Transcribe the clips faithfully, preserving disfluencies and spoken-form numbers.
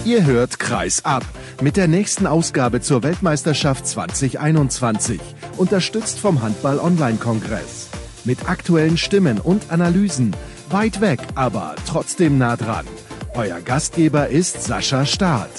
Ihr hört Kreis ab mit der nächsten Ausgabe zur Weltmeisterschaft zwanzig einundzwanzig, unterstützt vom Handball-Online-Kongress. Mit aktuellen Stimmen und Analysen, weit weg, aber trotzdem nah dran. Euer Gastgeber ist Sascha Staat.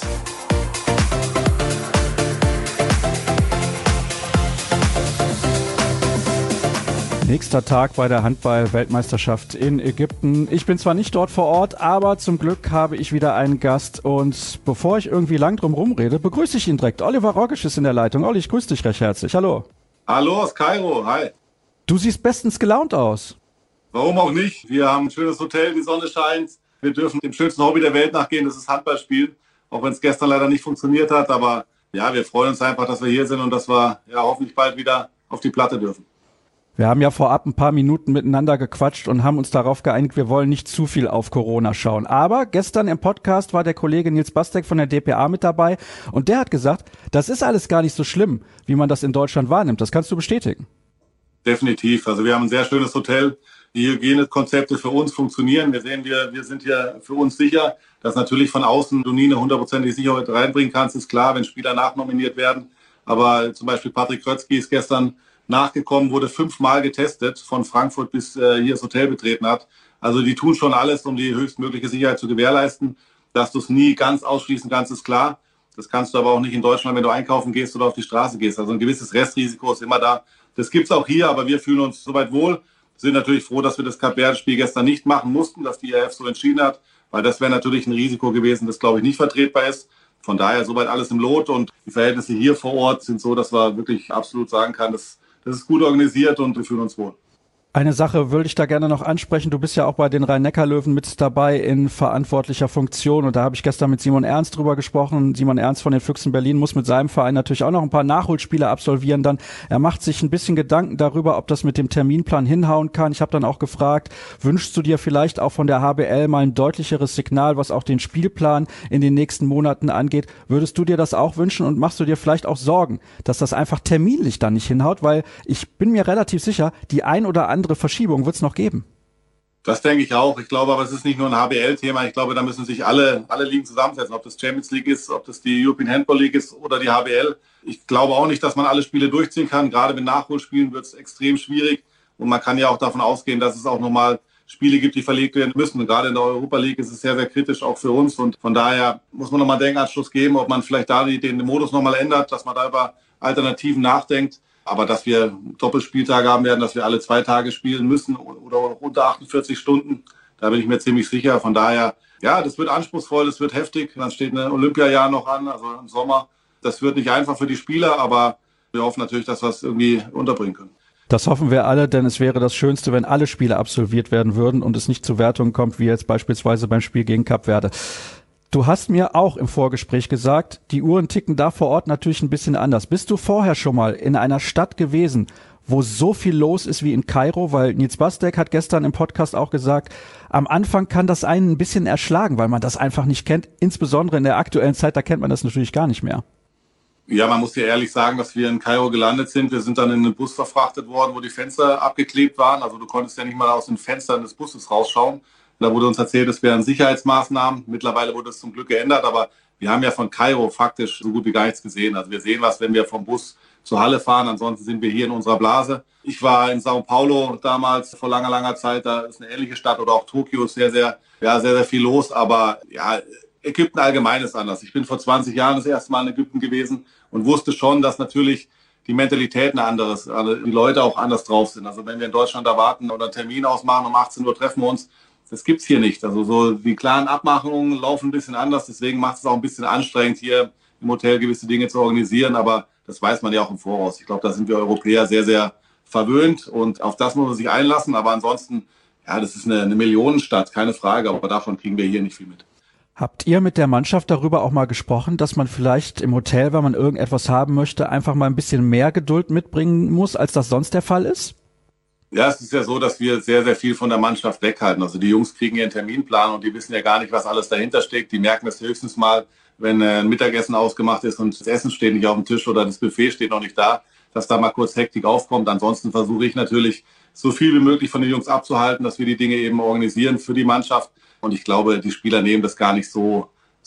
Nächster Tag bei der Handball-Weltmeisterschaft in Ägypten. Ich bin zwar nicht dort vor Ort, aber zum Glück habe ich wieder einen Gast. Und bevor ich irgendwie lang drum rumrede, begrüße ich ihn direkt. Oliver Rogisch ist in der Leitung. Olli, ich grüße dich recht herzlich. Hallo. Hallo aus Kairo. Hi. Du siehst bestens gelaunt aus. Warum auch nicht? Wir haben ein schönes Hotel, die Sonne scheint. Wir dürfen dem schönsten Hobby der Welt nachgehen, das ist Handballspielen. Auch wenn es gestern leider nicht funktioniert hat. Aber ja, wir freuen uns einfach, dass wir hier sind und dass wir ja hoffentlich bald wieder auf die Platte dürfen. Wir haben ja vorab ein paar Minuten miteinander gequatscht und haben uns darauf geeinigt, wir wollen nicht zu viel auf Corona schauen. Aber gestern im Podcast war der Kollege Nils Bastek von der D P A mit dabei und der hat gesagt, das ist alles gar nicht so schlimm, wie man das in Deutschland wahrnimmt. Das kannst du bestätigen. Definitiv. Also wir haben ein sehr schönes Hotel. Die Hygienekonzepte für uns funktionieren. Wir sehen, wir, wir sind hier für uns sicher, dass natürlich von außen du nie eine hundertprozentige Sicherheit reinbringen kannst. Ist klar, wenn Spieler nachnominiert werden. Aber zum Beispiel Patrick Krötzky ist gestern nachgekommen, wurde fünfmal getestet, von Frankfurt bis äh, hier das Hotel betreten hat. Also die tun schon alles, um die höchstmögliche Sicherheit zu gewährleisten. Dass du es nie ganz ausschließen kannst, ist klar. Das kannst du aber auch nicht in Deutschland, wenn du einkaufen gehst oder auf die Straße gehst. Also ein gewisses Restrisiko ist immer da. Das gibt's auch hier, aber wir fühlen uns soweit wohl. Sind natürlich froh, dass wir das Kap-Verde-Spiel gestern nicht machen mussten, dass die I A F so entschieden hat, weil das wäre natürlich ein Risiko gewesen, das, glaube ich, nicht vertretbar ist. Von daher soweit alles im Lot und die Verhältnisse hier vor Ort sind so, dass man wirklich absolut sagen kann, dass das ist gut organisiert und wir fühlen uns wohl. Eine Sache würde ich da gerne noch ansprechen. Du bist ja auch bei den Rhein-Neckar-Löwen mit dabei in verantwortlicher Funktion. Und da habe ich gestern mit Simon Ernst drüber gesprochen. Simon Ernst von den Füchsen Berlin muss mit seinem Verein natürlich auch noch ein paar Nachholspiele absolvieren. Dann er macht sich ein bisschen Gedanken darüber, ob das mit dem Terminplan hinhauen kann. Ich habe dann auch gefragt, wünschst du dir vielleicht auch von der H B L mal ein deutlicheres Signal, was auch den Spielplan in den nächsten Monaten angeht? Würdest du dir das auch wünschen und machst du dir vielleicht auch Sorgen, dass das einfach terminlich dann nicht hinhaut? Weil ich bin mir relativ sicher, die ein oder andere andere Verschiebung wird es noch geben. Das denke ich auch. Ich glaube aber, es ist nicht nur ein H B L-Thema. Ich glaube, da müssen sich alle, alle Ligen zusammensetzen. Ob das Champions League ist, ob das die European Handball League ist oder die H B L. Ich glaube auch nicht, dass man alle Spiele durchziehen kann. Gerade mit Nachholspielen wird es extrem schwierig. Und man kann ja auch davon ausgehen, dass es auch nochmal Spiele gibt, die verlegt werden müssen. Und gerade in der Europa League ist es sehr, sehr kritisch auch für uns. Und von daher muss man nochmal einen Denkanstoß geben, ob man vielleicht da den Modus nochmal ändert, dass man da über Alternativen nachdenkt. Aber dass wir Doppelspieltage haben werden, dass wir alle zwei Tage spielen müssen oder unter achtundvierzig Stunden, da bin ich mir ziemlich sicher. Von daher, ja, das wird anspruchsvoll, das wird heftig. Dann steht ein Olympiajahr noch an, also im Sommer. Das wird nicht einfach für die Spieler, aber wir hoffen natürlich, dass wir es irgendwie unterbringen können. Das hoffen wir alle, denn es wäre das Schönste, wenn alle Spiele absolviert werden würden und es nicht zu Wertungen kommt, wie jetzt beispielsweise beim Spiel gegen Kap-Verde. Du hast mir auch im Vorgespräch gesagt, die Uhren ticken da vor Ort natürlich ein bisschen anders. Bist du vorher schon mal in einer Stadt gewesen, wo so viel los ist wie in Kairo? Weil Nils Bastek hat gestern im Podcast auch gesagt, am Anfang kann das einen ein bisschen erschlagen, weil man das einfach nicht kennt. Insbesondere in der aktuellen Zeit, da kennt man das natürlich gar nicht mehr. Ja, man muss ja ehrlich sagen, dass wir in Kairo gelandet sind. Wir sind dann in einen Bus verfrachtet worden, wo die Fenster abgeklebt waren. Also du konntest ja nicht mal aus den Fenstern des Busses rausschauen. Da wurde uns erzählt, es wären Sicherheitsmaßnahmen. Mittlerweile wurde es zum Glück geändert, aber wir haben ja von Kairo faktisch so gut wie gar nichts gesehen. Also wir sehen was, wenn wir vom Bus zur Halle fahren. Ansonsten sind wir hier in unserer Blase. Ich war in Sao Paulo damals vor langer, langer Zeit. Da ist eine ähnliche Stadt oder auch Tokio ist sehr, sehr, ja, sehr, sehr viel los. Aber ja, Ägypten allgemein ist anders. Ich bin vor zwanzig Jahren das erste Mal in Ägypten gewesen und wusste schon, dass natürlich die Mentalität eine andere ist, also die Leute auch anders drauf sind. Also wenn wir in Deutschland erwarten oder einen Termin ausmachen, um achtzehn Uhr treffen wir uns, das gibt's hier nicht. Also so die klaren Abmachungen laufen ein bisschen anders. Deswegen macht es auch ein bisschen anstrengend, hier im Hotel gewisse Dinge zu organisieren. Aber das weiß man ja auch im Voraus. Ich glaube, da sind wir Europäer sehr, sehr verwöhnt. Und auf das muss man sich einlassen. Aber ansonsten, ja, das ist eine, eine Millionenstadt, keine Frage. Aber davon kriegen wir hier nicht viel mit. Habt ihr mit der Mannschaft darüber auch mal gesprochen, dass man vielleicht im Hotel, wenn man irgendetwas haben möchte, einfach mal ein bisschen mehr Geduld mitbringen muss, als das sonst der Fall ist? Ja, es ist ja so, dass wir sehr, sehr viel von der Mannschaft weghalten. Also die Jungs kriegen ihren Terminplan und die wissen ja gar nicht, was alles dahinter steckt. Die merken das höchstens mal, wenn ein Mittagessen ausgemacht ist und das Essen steht nicht auf dem Tisch oder das Buffet steht noch nicht da, dass da mal kurz Hektik aufkommt. Ansonsten versuche ich natürlich, so viel wie möglich von den Jungs abzuhalten, dass wir die Dinge eben organisieren für die Mannschaft. Und ich glaube, die Spieler nehmen das gar nicht so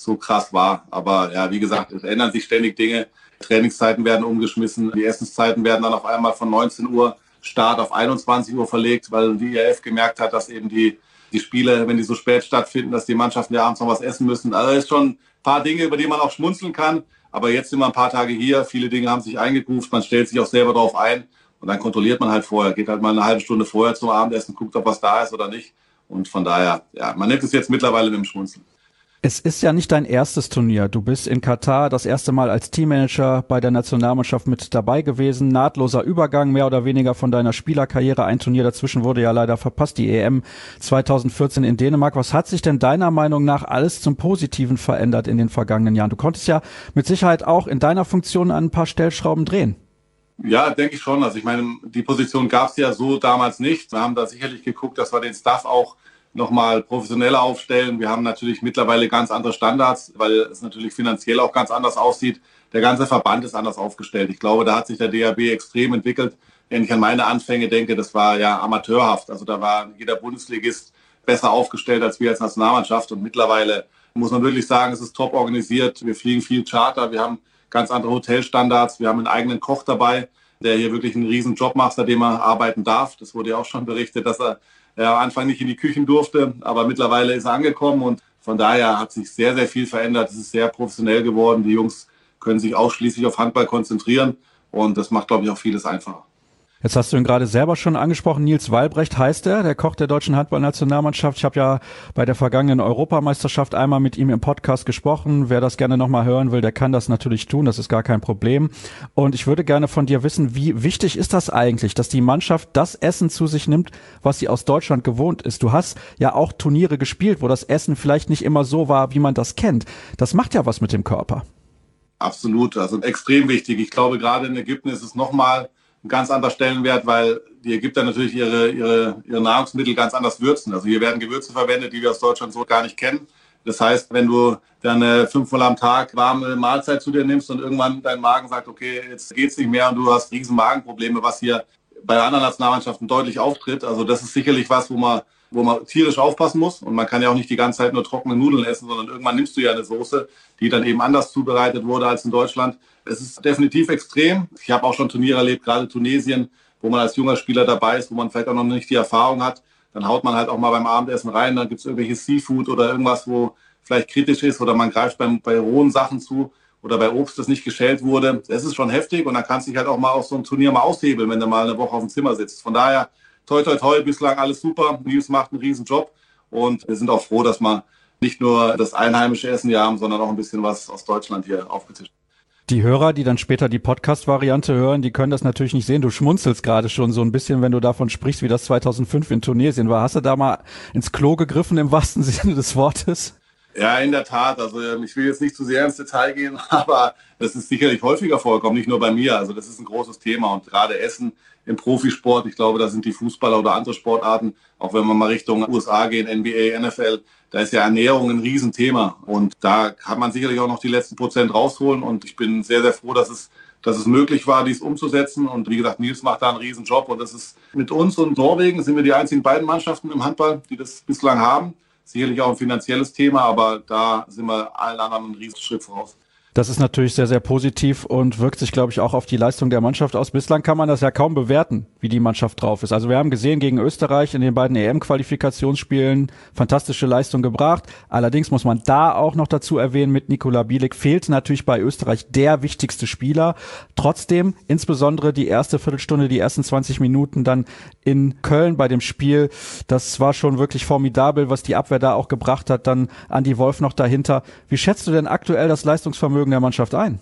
so krass war. Aber ja, wie gesagt, es ändern sich ständig Dinge. Trainingszeiten werden umgeschmissen. Die Essenszeiten werden dann auf einmal von neunzehn Uhr Start auf einundzwanzig Uhr verlegt, weil die I A F gemerkt hat, dass eben die, die Spiele, wenn die so spät stattfinden, dass die Mannschaften ja abends noch was essen müssen. Also es ist schon ein paar Dinge, über die man auch schmunzeln kann. Aber jetzt sind wir ein paar Tage hier. Viele Dinge haben sich eingegruft. Man stellt sich auch selber darauf ein. Und dann kontrolliert man halt vorher. Geht halt mal eine halbe Stunde vorher zum Abendessen, guckt, ob was da ist oder nicht. Und von daher, ja, man nimmt es jetzt mittlerweile mit dem Schmunzeln. Es ist ja nicht dein erstes Turnier. Du bist in Katar das erste Mal als Teammanager bei der Nationalmannschaft mit dabei gewesen. Nahtloser Übergang mehr oder weniger von deiner Spielerkarriere. Ein Turnier dazwischen wurde ja leider verpasst, die E M zweitausendvierzehn in Dänemark. Was hat sich denn deiner Meinung nach alles zum Positiven verändert in den vergangenen Jahren? Du konntest ja mit Sicherheit auch in deiner Funktion an ein paar Stellschrauben drehen. Ja, denke ich schon. Also ich meine, die Position gab es ja so damals nicht. Wir haben da sicherlich geguckt, dass wir den Staff auch nochmal professioneller aufstellen. Wir haben natürlich mittlerweile ganz andere Standards, weil es natürlich finanziell auch ganz anders aussieht. Der ganze Verband ist anders aufgestellt. Ich glaube, da hat sich der D H B extrem entwickelt. Wenn ich an meine Anfänge denke, das war ja amateurhaft. Also da war jeder Bundesligist besser aufgestellt als wir als Nationalmannschaft. Und mittlerweile muss man wirklich sagen, es ist top organisiert. Wir fliegen viel Charter. Wir haben ganz andere Hotelstandards. Wir haben einen eigenen Koch dabei, der hier wirklich einen riesen Job macht, seitdem er arbeiten darf. Das wurde ja auch schon berichtet, dass er ja, am Anfang nicht in die Küchen durfte, aber mittlerweile ist er angekommen und von daher hat sich sehr, sehr viel verändert. Es ist sehr professionell geworden. Die Jungs können sich ausschließlich auf Handball konzentrieren und das macht, glaube ich, auch vieles einfacher. Jetzt hast du ihn gerade selber schon angesprochen. Nils Wallbrecht heißt er, der Koch der deutschen Handballnationalmannschaft. Ich habe ja bei der vergangenen Europameisterschaft einmal mit ihm im Podcast gesprochen. Wer das gerne nochmal hören will, der kann das natürlich tun. Das ist gar kein Problem. Und ich würde gerne von dir wissen, wie wichtig ist das eigentlich, dass die Mannschaft das Essen zu sich nimmt, was sie aus Deutschland gewohnt ist? Du hast ja auch Turniere gespielt, wo das Essen vielleicht nicht immer so war, wie man das kennt. Das macht ja was mit dem Körper. Absolut, also extrem wichtig. Ich glaube, gerade in Ägypten ist es nochmal ein ganz anderer Stellenwert, weil die Ägypter natürlich ihre, ihre, ihre Nahrungsmittel ganz anders würzen. Also hier werden Gewürze verwendet, die wir aus Deutschland so gar nicht kennen. Das heißt, wenn du dann fünfmal am Tag warme Mahlzeit zu dir nimmst und irgendwann dein Magen sagt, okay, jetzt geht's nicht mehr und du hast riesen Magenprobleme, was hier bei anderen Nationalmannschaften deutlich auftritt. Also das ist sicherlich was, wo man, wo man tierisch aufpassen muss. Und man kann ja auch nicht die ganze Zeit nur trockene Nudeln essen, sondern irgendwann nimmst du ja eine Soße, die dann eben anders zubereitet wurde als in Deutschland. Es ist definitiv extrem. Ich habe auch schon Turniere erlebt, gerade Tunesien, wo man als junger Spieler dabei ist, wo man vielleicht auch noch nicht die Erfahrung hat. Dann haut man halt auch mal beim Abendessen rein, dann gibt es irgendwelches Seafood oder irgendwas, wo vielleicht kritisch ist oder man greift beim, bei rohen Sachen zu oder bei Obst, das nicht geschält wurde. Es ist schon heftig und dann kannst du dich halt auch mal auf so ein Turnier mal aushebeln, wenn du mal eine Woche auf dem Zimmer sitzt. Von daher, toi, toi, toi, bislang alles super. Nils macht einen riesen Job und wir sind auch froh, dass wir nicht nur das einheimische Essen hier haben, sondern auch ein bisschen was aus Deutschland hier aufgetischt. Die Hörer, die dann später die Podcast-Variante hören, die können das natürlich nicht sehen. Du schmunzelst gerade schon so ein bisschen, wenn du davon sprichst, wie das zweitausendfünf in Tunesien war. Hast du da mal ins Klo gegriffen im wahrsten Sinne des Wortes? Ja, in der Tat. Also ich will jetzt nicht zu sehr ins Detail gehen, aber das ist sicherlich häufiger vorgekommen, nicht nur bei mir. Also das ist ein großes Thema und gerade Essen im Profisport, ich glaube, da sind die Fußballer oder andere Sportarten, auch wenn wir mal Richtung U S A gehen, N B A, N F L, da ist ja Ernährung ein Riesenthema und da kann man sicherlich auch noch die letzten Prozent rausholen und ich bin sehr, sehr froh, dass es, dass es möglich war, dies umzusetzen und wie gesagt, Nils macht da einen Riesenjob und das ist mit uns und Norwegen sind wir die einzigen beiden Mannschaften im Handball, die das bislang haben. Sicherlich auch ein finanzielles Thema, aber da sind wir allen anderen einen Riesenschritt voraus. Das ist natürlich sehr, sehr positiv und wirkt sich, glaube ich, auch auf die Leistung der Mannschaft aus. Bislang kann man das ja kaum bewerten, wie die Mannschaft drauf ist. Also wir haben gesehen gegen Österreich in den beiden E M-Qualifikationsspielen fantastische Leistung gebracht. Allerdings muss man da auch noch dazu erwähnen, mit Nikola Bielik fehlt natürlich bei Österreich der wichtigste Spieler. Trotzdem, insbesondere die erste Viertelstunde, die ersten zwanzig Minuten dann in Köln bei dem Spiel, das war schon wirklich formidabel, was die Abwehr da auch gebracht hat. Dann Andi Wolf noch dahinter. Wie schätzt du denn aktuell das Leistungsvermögen der Mannschaft ein?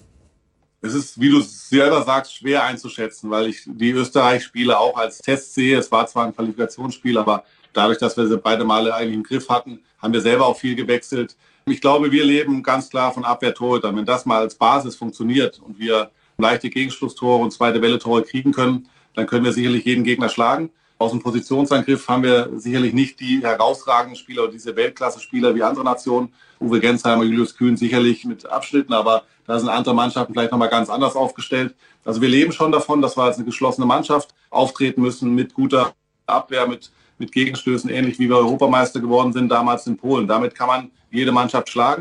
Es ist, wie du selber sagst, schwer einzuschätzen, weil ich die Österreich-Spiele auch als Test sehe. Es war zwar ein Qualifikationsspiel, aber dadurch, dass wir sie beide Male eigentlich im Griff hatten, haben wir selber auch viel gewechselt. Ich glaube, wir leben ganz klar von Abwehr-Torhütern. Wenn das mal als Basis funktioniert und wir leichte Gegenschlusstore und zweite Welle-Tore kriegen können, dann können wir sicherlich jeden Gegner schlagen. Aus dem Positionsangriff haben wir sicherlich nicht die herausragenden Spieler oder diese Weltklasse-Spieler wie andere Nationen. Uwe Gensheimer, Julius Kühn sicherlich mit Abschnitten, aber da sind andere Mannschaften vielleicht nochmal ganz anders aufgestellt. Also wir leben schon davon, dass wir als eine geschlossene Mannschaft auftreten müssen mit guter Abwehr, mit, mit Gegenstößen, ähnlich wie wir Europameister geworden sind damals in Polen. Damit kann man jede Mannschaft schlagen.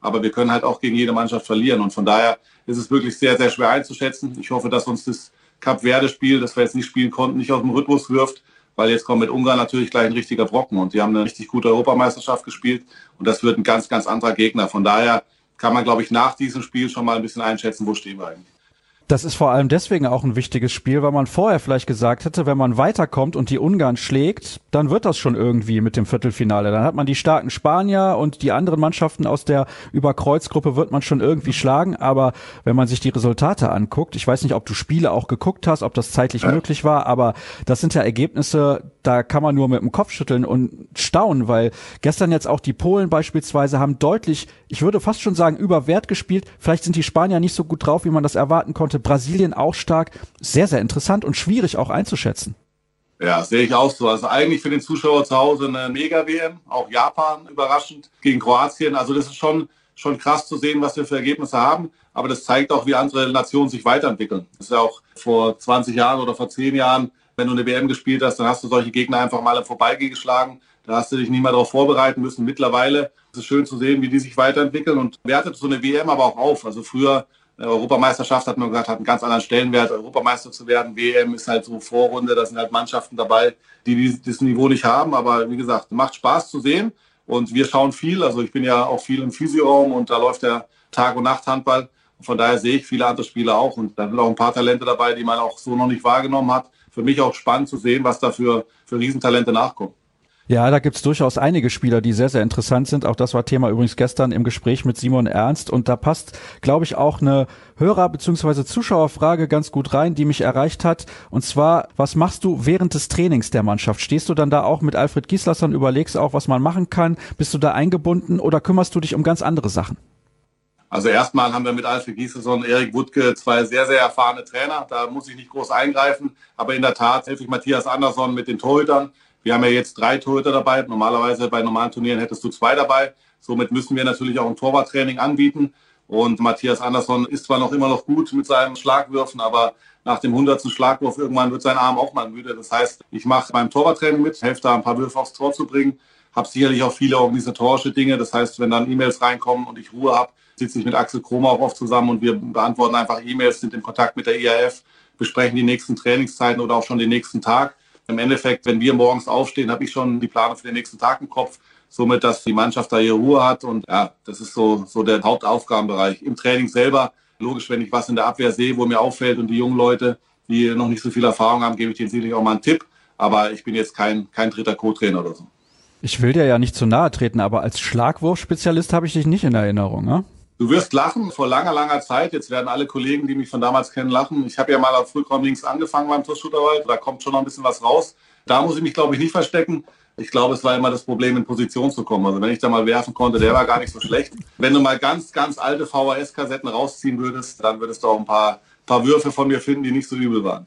aber wir können halt auch gegen jede Mannschaft verlieren. Und von daher ist es wirklich sehr, sehr schwer einzuschätzen. Ich hoffe, dass uns das Kap-Verde-Spiel, das wir jetzt nicht spielen konnten, nicht aus dem Rhythmus wirft, weil jetzt kommt mit Ungarn natürlich gleich ein richtiger Brocken und die haben eine richtig gute Europameisterschaft gespielt und das wird ein ganz, ganz anderer Gegner. Von daher kann man, glaube ich, nach diesem Spiel schon mal ein bisschen einschätzen, wo stehen wir eigentlich. Das ist vor allem deswegen auch ein wichtiges Spiel, weil man vorher vielleicht gesagt hätte, wenn man weiterkommt und die Ungarn schlägt, dann wird das schon irgendwie mit dem Viertelfinale. Dann hat man die starken Spanier und die anderen Mannschaften aus der Überkreuzgruppe wird man schon irgendwie schlagen. Aber wenn man sich die Resultate anguckt, ich weiß nicht, ob du Spiele auch geguckt hast, ob das zeitlich ja. möglich war, aber das sind ja Ergebnisse, da kann man nur mit dem Kopf schütteln und staunen, weil gestern jetzt auch die Polen beispielsweise haben deutlich, ich würde fast schon sagen, über Wert gespielt. Vielleicht sind die Spanier nicht so gut drauf, wie man das erwarten konnte. Brasilien auch stark. Sehr, sehr interessant und schwierig auch einzuschätzen. Ja, sehe ich auch so. Also eigentlich für den Zuschauer zu Hause eine Mega-W M. Auch Japan überraschend gegen Kroatien. Also das ist schon, schon krass zu sehen, was wir für Ergebnisse haben. Aber das zeigt auch, wie andere Nationen sich weiterentwickeln. Das ist ja auch vor zwanzig Jahren oder vor zehn Jahren, wenn du eine W M gespielt hast, dann hast du solche Gegner einfach mal im Vorbeigehen geschlagen. Da hast du dich nicht mehr darauf vorbereiten müssen. Mittlerweile ist es schön zu sehen, wie die sich weiterentwickeln und wertet so eine W M aber auch auf. Also früher Europameisterschaft, hat man gesagt, hat einen ganz anderen Stellenwert, Europameister zu werden. W M ist halt so Vorrunde, da sind halt Mannschaften dabei, die dieses Niveau nicht haben. Aber wie gesagt, macht Spaß zu sehen und wir schauen viel. Also ich bin ja auch viel im Physioraum und da läuft der Tag- und Nacht-Handball. Von daher sehe ich viele andere Spieler auch und da sind auch ein paar Talente dabei, die man auch so noch nicht wahrgenommen hat. Für mich auch spannend zu sehen, was da für, für Riesentalente nachkommen. Ja, da gibt's durchaus einige Spieler, die sehr, sehr interessant sind. Auch das war Thema übrigens gestern im Gespräch mit Simon Ernst. Und da passt, glaube ich, auch eine Hörer- bzw. Zuschauerfrage ganz gut rein, die mich erreicht hat. Und zwar, was machst du während des Trainings der Mannschaft? Stehst du dann da auch mit Alfred Gislason, überlegst auch, was man machen kann? Bist du da eingebunden oder kümmerst du dich um ganz andere Sachen? Also erstmal haben wir mit Alfred Gislason und Erik Wuttke zwei sehr, sehr erfahrene Trainer. Da muss ich nicht groß eingreifen. Aber in der Tat helfe ich Matthias Andersson mit den Torhütern. Wir haben ja jetzt drei Torhüter dabei. Normalerweise bei normalen Turnieren hättest du zwei dabei. Somit müssen wir natürlich auch ein Torwarttraining anbieten. Und Matthias Andersson ist zwar noch immer noch gut mit seinen Schlagwürfen, aber nach dem hundertsten Schlagwurf irgendwann wird sein Arm auch mal müde. Das heißt, ich mache beim Torwarttraining mit, helfe da ein paar Würfe aufs Tor zu bringen. Habe sicherlich auch viele organisatorische Dinge. Das heißt, wenn dann E-Mails reinkommen und ich Ruhe habe, sitze ich mit Axel Kromer auch oft zusammen und wir beantworten einfach E-Mails, sind in Kontakt mit der I A F, besprechen die nächsten Trainingszeiten oder auch schon den nächsten Tag. Im Endeffekt, wenn wir morgens aufstehen, habe ich schon die Planung für den nächsten Tag im Kopf, somit, dass die Mannschaft da ihre Ruhe hat. Und ja, das ist so, so der Hauptaufgabenbereich. Im Training selber, logisch, wenn ich was in der Abwehr sehe, wo mir auffällt und die jungen Leute, die noch nicht so viel Erfahrung haben, gebe ich denen sicherlich auch mal einen Tipp. Aber ich bin jetzt kein, kein dritter Co-Trainer oder so. Ich will dir ja nicht zu nahe treten, aber als Schlagwurfspezialist habe ich dich nicht in Erinnerung, ne? Du wirst lachen, vor langer, langer Zeit, jetzt werden alle Kollegen, die mich von damals kennen, lachen. Ich habe ja mal auf Frühraum links angefangen beim Torshooterwald, da kommt schon noch ein bisschen was raus. Da muss ich mich, glaube ich, nicht verstecken. Ich glaube, es war immer das Problem, in Position zu kommen. Also wenn ich da mal werfen konnte, der war gar nicht so schlecht. Wenn du mal ganz, ganz alte V H S-Kassetten rausziehen würdest, dann würdest du auch ein paar, paar Würfe von mir finden, die nicht so übel waren.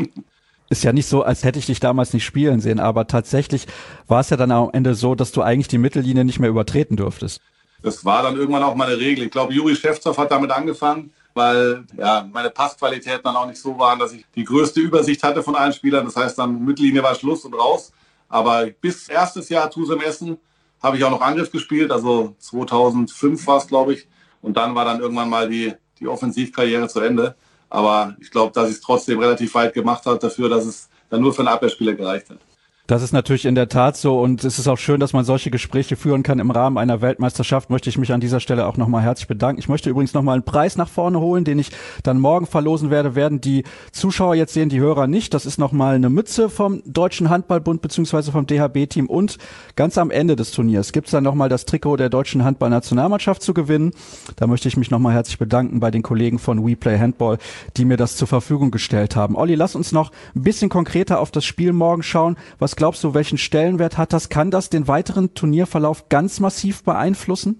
Ist ja nicht so, als hätte ich dich damals nicht spielen sehen, aber tatsächlich war es ja dann am Ende so, dass du eigentlich die Mittellinie nicht mehr übertreten dürftest. Das war dann irgendwann auch mal eine Regel. Ich glaube, Juri Schewtsov hat damit angefangen, weil ja meine Passqualitäten dann auch nicht so waren, dass ich die größte Übersicht hatte von allen Spielern. Das heißt, dann Mittellinie war Schluss und raus. Aber bis erstes Jahr Tusem Essen habe ich auch noch Angriff gespielt. Also zweitausendfünf war es, glaube ich. Und dann war dann irgendwann mal die, die Offensivkarriere zu Ende. Aber ich glaube, dass ich es trotzdem relativ weit gemacht habe dafür, dass es dann nur für einen Abwehrspieler gereicht hat. Das ist natürlich in der Tat so und es ist auch schön, dass man solche Gespräche führen kann im Rahmen einer Weltmeisterschaft. Möchte ich mich an dieser Stelle auch nochmal herzlich bedanken. Ich möchte übrigens nochmal einen Preis nach vorne holen, den ich dann morgen verlosen werde, werden die Zuschauer jetzt sehen, die Hörer nicht. Das ist nochmal eine Mütze vom Deutschen Handballbund beziehungsweise vom D H B-Team und ganz am Ende des Turniers gibt's dann nochmal das Trikot der deutschen Handballnationalmannschaft zu gewinnen. Da möchte ich mich nochmal herzlich bedanken bei den Kollegen von WePlay Handball, die mir das zur Verfügung gestellt haben. Olli, lass uns noch ein bisschen konkreter auf das Spiel morgen schauen. Was glaubst du, welchen Stellenwert hat das? Kann das den weiteren Turnierverlauf ganz massiv beeinflussen?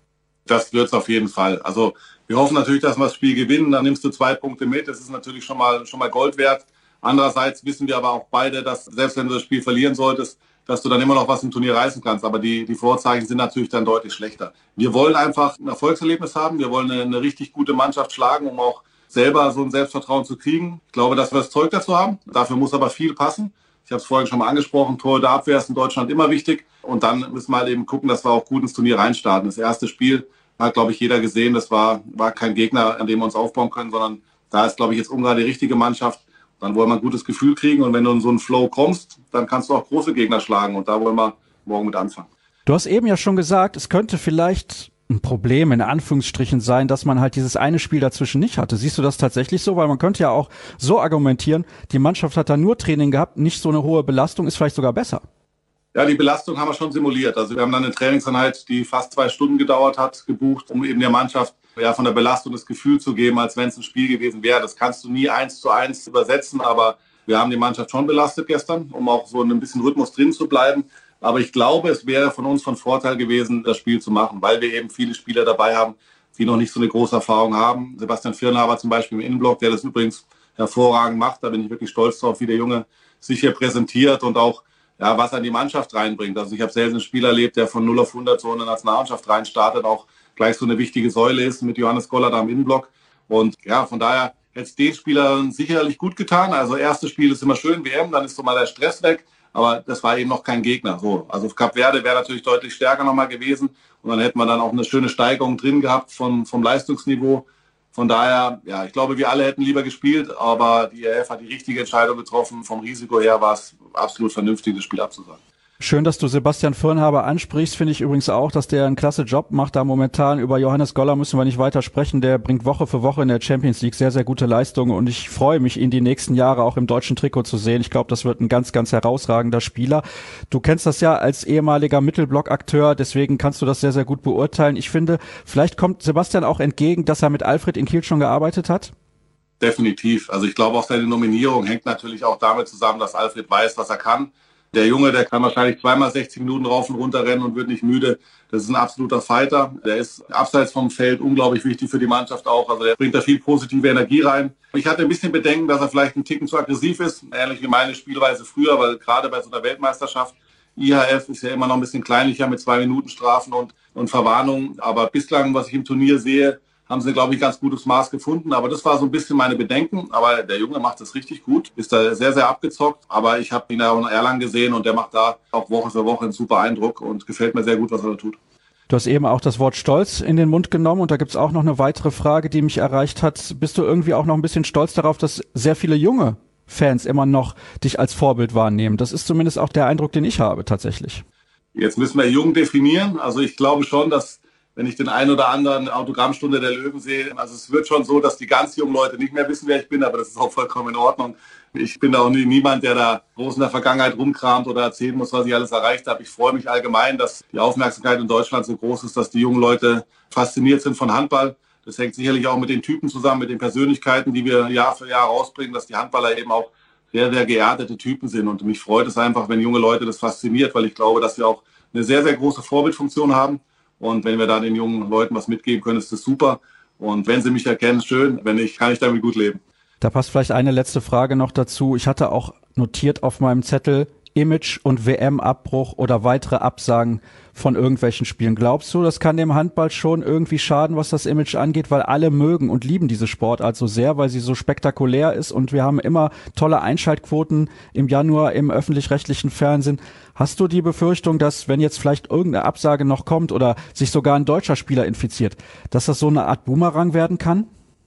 Das wird es auf jeden Fall. Also wir hoffen natürlich, dass wir das Spiel gewinnen. Dann nimmst du zwei Punkte mit. Das ist natürlich schon mal, schon mal Gold wert. Andererseits wissen wir aber auch beide, dass selbst wenn du das Spiel verlieren solltest, dass du dann immer noch was im Turnier reißen kannst. Aber die, die Vorzeichen sind natürlich dann deutlich schlechter. Wir wollen einfach ein Erfolgserlebnis haben. Wir wollen eine, eine richtig gute Mannschaft schlagen, um auch selber so ein Selbstvertrauen zu kriegen. Ich glaube, dass wir das Zeug dazu haben. Dafür muss aber viel passen. Ich habe es vorhin schon mal angesprochen, Tor der Abwehr ist in Deutschland immer wichtig. Und dann müssen wir halt eben gucken, dass wir auch gut ins Turnier reinstarten. Das erste Spiel Hat, glaube ich, jeder gesehen, das war, war kein Gegner, an dem wir uns aufbauen können, sondern da ist, glaube ich, jetzt Ungarn die richtige Mannschaft. Dann wollen wir ein gutes Gefühl kriegen und wenn du in so einen Flow kommst, dann kannst du auch große Gegner schlagen und da wollen wir morgen mit anfangen. Du hast eben ja schon gesagt, es könnte vielleicht ein Problem in Anführungsstrichen sein, dass man halt dieses eine Spiel dazwischen nicht hatte. Siehst du das tatsächlich so? Weil man könnte ja auch so argumentieren, die Mannschaft hat da nur Training gehabt, nicht so eine hohe Belastung, ist vielleicht sogar besser. Ja, die Belastung haben wir schon simuliert. Also wir haben dann eine Trainingseinheit, die fast zwei Stunden gedauert hat, gebucht, um eben der Mannschaft ja von der Belastung das Gefühl zu geben, als wenn es ein Spiel gewesen wäre. Das kannst du nie eins zu eins übersetzen, aber wir haben die Mannschaft schon belastet gestern, um auch so ein bisschen Rhythmus drin zu bleiben. Aber ich glaube, es wäre von uns von Vorteil gewesen, das Spiel zu machen, weil wir eben viele Spieler dabei haben, die noch nicht so eine große Erfahrung haben. Sebastian Firnhaber zum Beispiel im Innenblock, der das übrigens hervorragend macht. Da bin ich wirklich stolz drauf, wie der Junge sich hier präsentiert und auch ja, was er in die Mannschaft reinbringt. Also ich habe selten einen Spieler erlebt, der von null auf hundert so in eine Nationalmannschaft reinstartet, auch gleich so eine wichtige Säule ist mit Johannes Goller da im Innenblock. Und ja, von daher hätte es den Spielern sicherlich gut getan. Also erstes Spiel ist immer schön, W M, dann ist so mal der Stress weg. Aber das war eben noch kein Gegner. So, also Kap Verde wäre natürlich deutlich stärker nochmal gewesen. Und dann hätten wir dann auch eine schöne Steigerung drin gehabt vom, vom Leistungsniveau. Von daher, ja, ich glaube, wir alle hätten lieber gespielt, aber die E L F hat die richtige Entscheidung getroffen. Vom Risiko her war es absolut vernünftig, das Spiel abzusagen. Schön, dass du Sebastian Firnhaber ansprichst, finde ich übrigens auch, dass der einen klasse Job macht da momentan. Über Johannes Goller müssen wir nicht weiter sprechen, der bringt Woche für Woche in der Champions League sehr, sehr gute Leistungen und ich freue mich, ihn die nächsten Jahre auch im deutschen Trikot zu sehen. Ich glaube, das wird ein ganz, ganz herausragender Spieler. Du kennst das ja als ehemaliger Mittelblock-Akteur, deswegen kannst du das sehr, sehr gut beurteilen. Ich finde, vielleicht kommt Sebastian auch entgegen, dass er mit Alfred in Kiel schon gearbeitet hat? Definitiv. Also ich glaube auch seine Nominierung hängt natürlich auch damit zusammen, dass Alfred weiß, was er kann. Der Junge, der kann wahrscheinlich zweimal sechzig Minuten rauf und runter rennen und wird nicht müde. Das ist ein absoluter Fighter. Der ist abseits vom Feld unglaublich wichtig für die Mannschaft auch. Also der bringt da viel positive Energie rein. Ich hatte ein bisschen Bedenken, dass er vielleicht ein Ticken zu aggressiv ist. Ähnlich wie meine Spielweise früher, weil gerade bei so einer Weltmeisterschaft, I H F ist ja immer noch ein bisschen kleinlicher mit zwei Minuten Strafen und, und Verwarnungen. Aber bislang, was ich im Turnier sehe, haben sie, glaube ich, ein ganz gutes Maß gefunden. Aber das war so ein bisschen meine Bedenken. Aber der Junge macht das richtig gut, ist da sehr, sehr abgezockt. Aber ich habe ihn ja auch in Erlangen gesehen und der macht da auch Woche für Woche einen super Eindruck und gefällt mir sehr gut, was er da tut. Du hast eben auch das Wort Stolz in den Mund genommen und da gibt's auch noch eine weitere Frage, die mich erreicht hat. Bist du irgendwie auch noch ein bisschen stolz darauf, dass sehr viele junge Fans immer noch dich als Vorbild wahrnehmen? Das ist zumindest auch der Eindruck, den ich habe tatsächlich. Jetzt müssen wir jung definieren. Also ich glaube schon, dass wenn ich den einen oder anderen Autogrammstunde der Löwen sehe, also es wird schon so, dass die ganz jungen Leute nicht mehr wissen, wer ich bin, aber das ist auch vollkommen in Ordnung. Ich bin da auch nie, niemand, der da groß in der Vergangenheit rumkramt oder erzählen muss, was ich alles erreicht habe. Ich freue mich allgemein, dass die Aufmerksamkeit in Deutschland so groß ist, dass die jungen Leute fasziniert sind von Handball. Das hängt sicherlich auch mit den Typen zusammen, mit den Persönlichkeiten, die wir Jahr für Jahr rausbringen, dass die Handballer eben auch sehr, sehr geerdete Typen sind. Und mich freut es einfach, wenn junge Leute das fasziniert, weil ich glaube, dass wir auch eine sehr, sehr große Vorbildfunktion haben. Und wenn wir da den jungen Leuten was mitgeben können, ist das super. Und wenn sie mich erkennen, schön. Wenn nicht, kann ich damit gut leben. Da passt vielleicht eine letzte Frage noch dazu. Ich hatte auch notiert auf meinem Zettel Image- und W M-Abbruch oder weitere Absagen von irgendwelchen Spielen. Glaubst du, das kann dem Handball schon irgendwie schaden, was das Image angeht? Weil alle mögen und lieben diese Sportart so sehr, weil sie so spektakulär ist und wir haben immer tolle Einschaltquoten im Januar im öffentlich-rechtlichen Fernsehen. Hast du die Befürchtung, dass wenn jetzt vielleicht irgendeine Absage noch kommt oder sich sogar ein deutscher Spieler infiziert, dass das so eine Art Boomerang werden kann?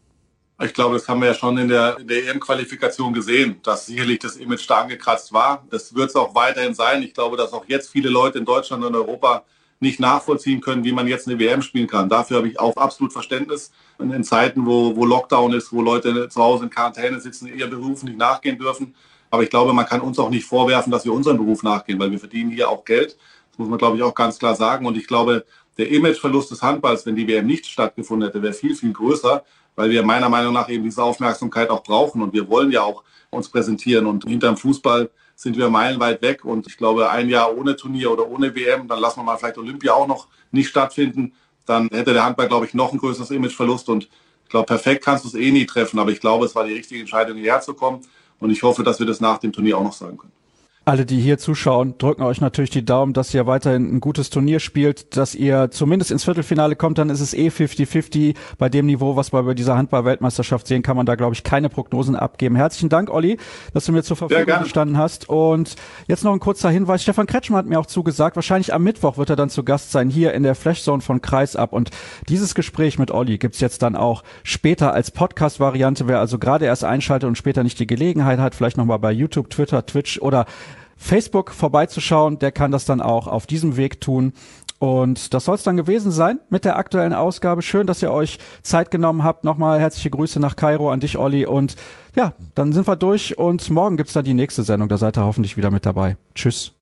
Ich glaube, das haben wir ja schon in der, in der E M-Qualifikation gesehen, dass sicherlich das Image da angekratzt war. Das wird es auch weiterhin sein. Ich glaube, dass auch jetzt viele Leute in Deutschland und Europa nicht nachvollziehen können, wie man jetzt eine W M spielen kann. Dafür habe ich auch absolut Verständnis. Und in Zeiten, wo, wo Lockdown ist, wo Leute zu Hause in Quarantäne sitzen, ihren Beruf nicht nachgehen dürfen. Aber ich glaube, man kann uns auch nicht vorwerfen, dass wir unseren Beruf nachgehen, weil wir verdienen hier auch Geld. Das muss man, glaube ich, auch ganz klar sagen. Und ich glaube, der Imageverlust des Handballs, wenn die W M nicht stattgefunden hätte, wäre viel, viel größer, weil wir meiner Meinung nach eben diese Aufmerksamkeit auch brauchen. Und wir wollen ja auch uns präsentieren. Und hinterm Fußball sind wir meilenweit weg. Und ich glaube, ein Jahr ohne Turnier oder ohne W M, dann lassen wir mal vielleicht Olympia auch noch nicht stattfinden. Dann hätte der Handball, glaube ich, noch ein größeres Imageverlust. Und ich glaube, perfekt kannst du es eh nie treffen. Aber ich glaube, es war die richtige Entscheidung, hierher zu kommen. Und ich hoffe, dass wir das nach dem Turnier auch noch sagen können. Alle, die hier zuschauen, drücken euch natürlich die Daumen, dass ihr weiterhin ein gutes Turnier spielt, dass ihr zumindest ins Viertelfinale kommt, dann ist es eh fifty fifty. Bei dem Niveau, was wir bei dieser Handball-Weltmeisterschaft sehen, kann man da, glaube ich, keine Prognosen abgeben. Herzlichen Dank, Olli, dass du mir zur Verfügung gestanden hast. Und jetzt noch ein kurzer Hinweis. Stefan Kretschmann hat mir auch zugesagt, wahrscheinlich am Mittwoch wird er dann zu Gast sein, hier in der Flashzone von Kreisab. Und dieses Gespräch mit Olli gibt's jetzt dann auch später als Podcast-Variante. Wer also gerade erst einschaltet und später nicht die Gelegenheit hat, vielleicht nochmal bei YouTube, Twitter, Twitch oder Facebook vorbeizuschauen, der kann das dann auch auf diesem Weg tun. Und das soll es dann gewesen sein mit der aktuellen Ausgabe. Schön, dass ihr euch Zeit genommen habt. Nochmal herzliche Grüße nach Kairo an dich, Olli. Und ja, dann sind wir durch und morgen gibt's dann die nächste Sendung. Da seid ihr hoffentlich wieder mit dabei. Tschüss.